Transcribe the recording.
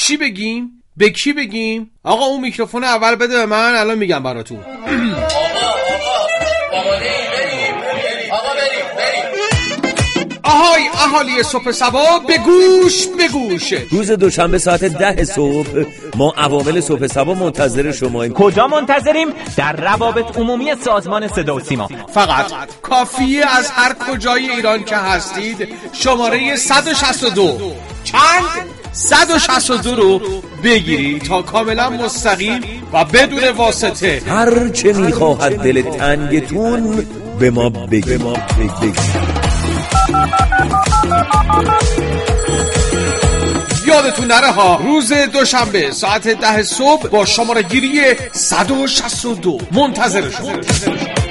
چی بگیم؟ به کی بگیم؟ آقا اون میکروفون اول بده به من، الان میگم براتون. آهای اهالی صبح صبا به گوش. روز دوشنبه ساعت 10 صبح ما عوامل صبح صبا منتظر شماییم. کجا منتظریم؟ در روابط عمومی سازمان صدا و سیما. فقط کافیه از هر کجای ایران که هستید شماره 162 چند 162 رو بگیرید تا کاملا مستقیم و بدون واسطه هر چه میخواهد دل تنگتون به ما بگید. یادتون نره ها، روز دوشنبه ساعت 10 صبح با شماره گیری 162 منتظر شما.